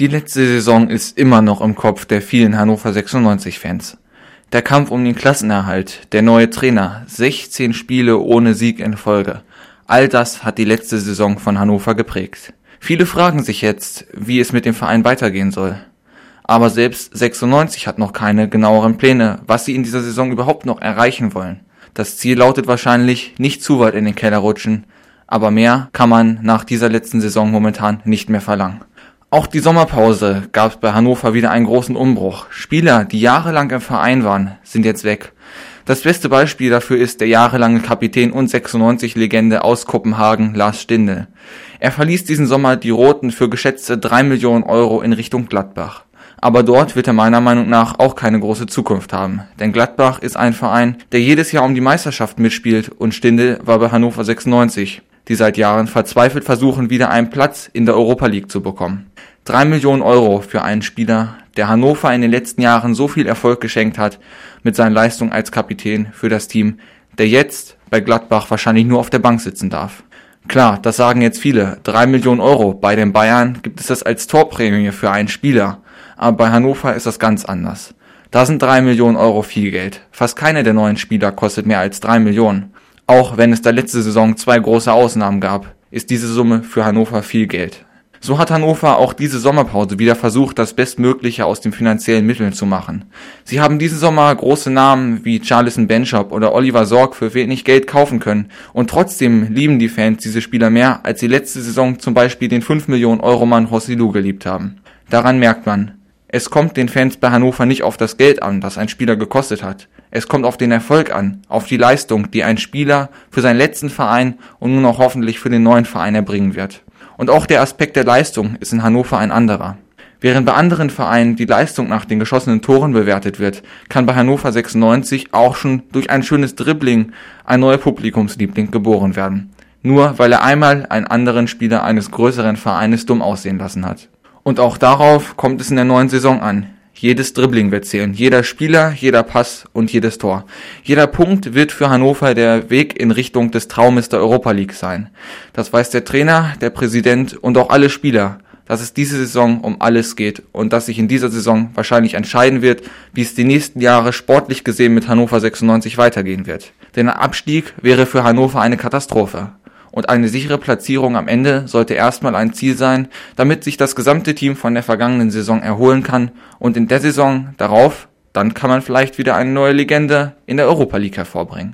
Die letzte Saison ist immer noch im Kopf der vielen Hannover 96-Fans. Der Kampf um den Klassenerhalt, der neue Trainer, 16 Spiele ohne Sieg in Folge. All das hat die letzte Saison von Hannover geprägt. Viele fragen sich jetzt, wie es mit dem Verein weitergehen soll. Aber selbst 96 hat noch keine genaueren Pläne, was sie in dieser Saison überhaupt noch erreichen wollen. Das Ziel lautet wahrscheinlich, nicht zu weit in den Keller rutschen, aber mehr kann man nach dieser letzten Saison momentan nicht mehr verlangen. Auch die Sommerpause gab es bei Hannover wieder einen großen Umbruch. Spieler, die jahrelang im Verein waren, sind jetzt weg. Das beste Beispiel dafür ist der jahrelange Kapitän und 96-Legende aus Kopenhagen, Lars Stindl. Er verließ diesen Sommer die Roten für geschätzte 3 Millionen Euro in Richtung Gladbach. Aber dort wird er meiner Meinung nach auch keine große Zukunft haben. Denn Gladbach ist ein Verein, der jedes Jahr um die Meisterschaft mitspielt und Stindl war bei Hannover 96, die seit Jahren verzweifelt versuchen, wieder einen Platz in der Europa League zu bekommen. 3 Millionen Euro für einen Spieler, der Hannover in den letzten Jahren so viel Erfolg geschenkt hat mit seinen Leistungen als Kapitän für das Team, der jetzt bei Gladbach wahrscheinlich nur auf der Bank sitzen darf. Klar, das sagen jetzt viele. 3 Millionen Euro. Bei den Bayern gibt es das als Torprämie für einen Spieler. Aber bei Hannover ist das ganz anders. Da sind 3 Millionen Euro viel Geld. Fast keiner der neuen Spieler kostet mehr als 3 Millionen. Auch wenn es da letzte Saison 2 große Ausnahmen gab, ist diese Summe für Hannover viel Geld. So hat Hannover auch diese Sommerpause wieder versucht, das Bestmögliche aus den finanziellen Mitteln zu machen. Sie haben diesen Sommer große Namen wie Charlison Benschop oder Oliver Sorg für wenig Geld kaufen können und trotzdem lieben die Fans diese Spieler mehr, als sie letzte Saison zum Beispiel den 5 Millionen Euro Mann Joselu geliebt haben. Daran merkt man, es kommt den Fans bei Hannover nicht auf das Geld an, das ein Spieler gekostet hat. Es kommt auf den Erfolg an, auf die Leistung, die ein Spieler für seinen letzten Verein und nun auch hoffentlich für den neuen Verein erbringen wird. Und auch der Aspekt der Leistung ist in Hannover ein anderer. Während bei anderen Vereinen die Leistung nach den geschossenen Toren bewertet wird, kann bei Hannover 96 auch schon durch ein schönes Dribbling ein neuer Publikumsliebling geboren werden. Nur weil er einmal einen anderen Spieler eines größeren Vereines dumm aussehen lassen hat. Und auch darauf kommt es in der neuen Saison an. Jedes Dribbling wird zählen, jeder Spieler, jeder Pass und jedes Tor. Jeder Punkt wird für Hannover der Weg in Richtung des Traumes der Europa League sein. Das weiß der Trainer, der Präsident und auch alle Spieler, dass es diese Saison um alles geht und dass sich in dieser Saison wahrscheinlich entscheiden wird, wie es die nächsten Jahre sportlich gesehen mit Hannover 96 weitergehen wird. Denn ein Abstieg wäre für Hannover eine Katastrophe. Und eine sichere Platzierung am Ende sollte erstmal ein Ziel sein, damit sich das gesamte Team von der vergangenen Saison erholen kann und in der Saison darauf, dann kann man vielleicht wieder eine neue Legende in der Europa League hervorbringen.